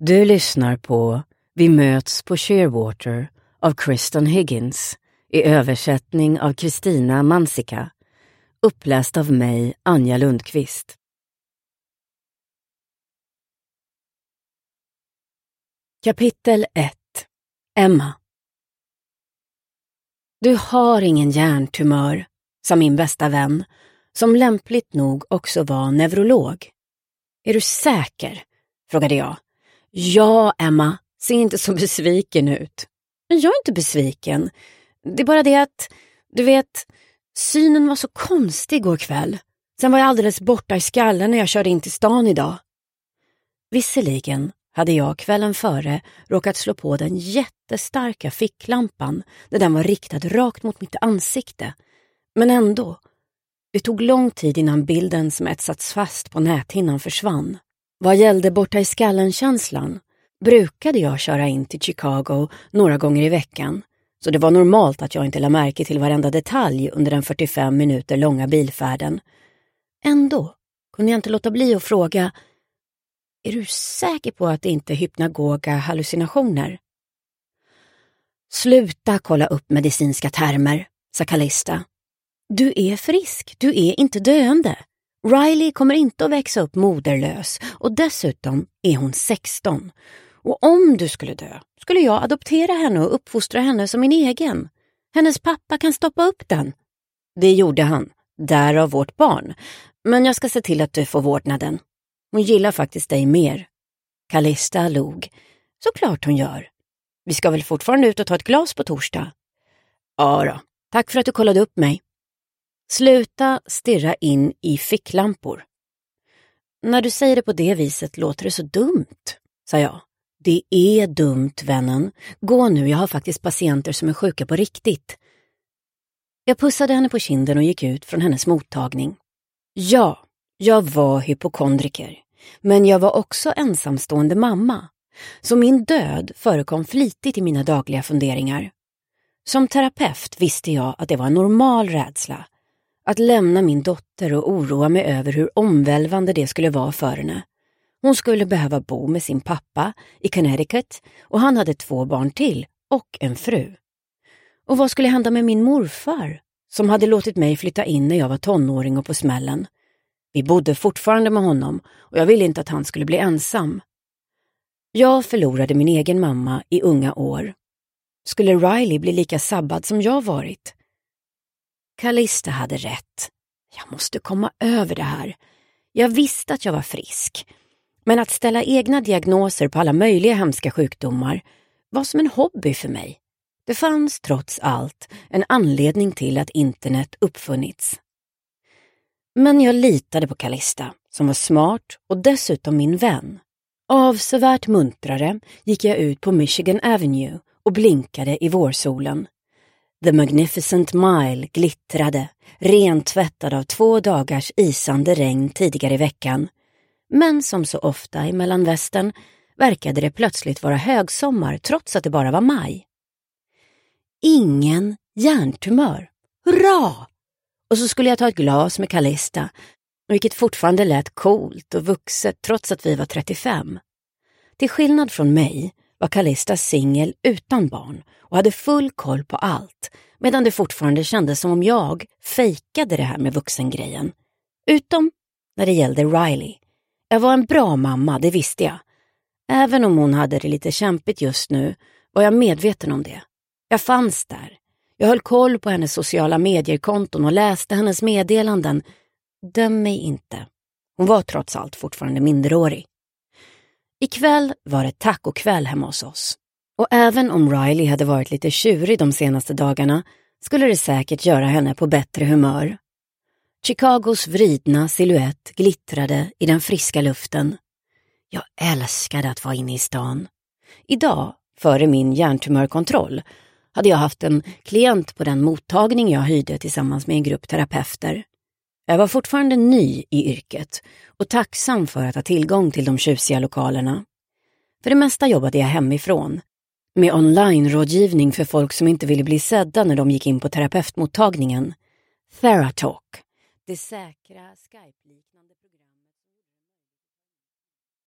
Du lyssnar på Vi möts på Shearwater av Kristen Higgins i översättning av Kristina Mansika, uppläst av mig, Anja Lundqvist. Kapitel 1. Emma. Du har ingen hjärntumör, sa min bästa vän, som lämpligt nog också var neurolog. Är du säker? Frågade jag. Ja, Emma, se inte så besviken ut. Men jag är inte besviken. Det är bara det att, du vet, synen var så konstig igår kväll. Sen var jag alldeles borta i skallen när jag körde in till stan idag. Visserligen hade jag kvällen före råkat slå på den jättestarka ficklampan när den var riktad rakt mot mitt ansikte. Men ändå, det tog lång tid innan bilden som etsats fast på näthinnan försvann. Vad gällde borta i skallen-känslan brukade jag köra in till Chicago några gånger i veckan, så det var normalt att jag inte la märke till varenda detalj under den 45 minuter långa bilfärden. Ändå kunde jag inte låta bli att fråga: är du säker på att det inte är hypnagoga hallucinationer? Sluta kolla upp medicinska termer, sa Callista. Du är frisk, du är inte döende. Riley kommer inte att växa upp moderlös och dessutom är hon 16. Och om du skulle dö skulle jag adoptera henne och uppfostra henne som min egen. Hennes pappa kan stoppa upp den. Det gjorde han, därav vårt barn. Men jag ska se till att du får vårdnaden. Hon gillar faktiskt dig mer. Callista log. Såklart hon gör. Vi ska väl fortfarande ut och ta ett glas på torsdag? Ja då, tack för att du kollade upp mig. Sluta stirra in i ficklampor. När du säger det på det viset låter det så dumt, sa jag. Det är dumt, vännen. Gå nu, jag har faktiskt patienter som är sjuka på riktigt. Jag pussade henne på kinden och gick ut från hennes mottagning. Ja, jag var hypokondriker, men jag var också ensamstående mamma. Så min död förekom flitigt i mina dagliga funderingar. Som terapeut visste jag att det var en normal rädsla. Att lämna min dotter och oroa mig över hur omvälvande det skulle vara för henne. Hon skulle behöva bo med sin pappa i Connecticut och han hade 2 barn till och en fru. Och vad skulle hända med min morfar som hade låtit mig flytta in när jag var tonåring och på smällen? Vi bodde fortfarande med honom och jag ville inte att han skulle bli ensam. Jag förlorade min egen mamma i unga år. Skulle Riley bli lika sabbad som jag varit? Callista hade rätt. Jag måste komma över det här. Jag visste att jag var frisk. Men att ställa egna diagnoser på alla möjliga hemska sjukdomar var som en hobby för mig. Det fanns trots allt en anledning till att internet uppfunnits. Men jag litade på Callista, som var smart och dessutom min vän. Avsevärt muntrare gick jag ut på Michigan Avenue och blinkade i vårsolen. The Magnificent Mile glittrade, rentvättad av 2 dagars isande regn tidigare i veckan. Men som så ofta i Mellanvästern verkade det plötsligt vara högsommar trots att det bara var maj. Ingen hjärntumör. Hurra! Och så skulle jag ta ett glas med Callista, vilket fortfarande lät coolt och vuxet trots att vi var 35. Till skillnad från mig var Callista singel utan barn och hade full koll på allt, medan det fortfarande kändes som om jag fejkade det här med vuxengrejen. Utom när det gällde Riley. Jag var en bra mamma, det visste jag. Även om hon hade det lite kämpigt just nu var jag medveten om det. Jag fanns där. Jag höll koll på hennes sociala mediekonton och läste hennes meddelanden. Döm mig inte. Hon var trots allt fortfarande minderårig. Ikväll var det tacokväll hemma hos oss. Och även om Riley hade varit lite tjurig de senaste dagarna skulle det säkert göra henne på bättre humör. Chicagos vridna silhuett glittrade i den friska luften. Jag älskade att vara inne i stan. Idag, före min hjärntumörkontroll, hade jag haft en klient på den mottagning jag hyrde tillsammans med en grupp terapeuter. Jag var fortfarande ny i yrket och tacksam för att ha tillgång till de tjusiga lokalerna. För det mesta jobbade jag hemifrån, med online-rådgivning för folk som inte ville bli sedda när de gick in på terapeutmottagningen. Theratalk, det säkra Skype-liknande.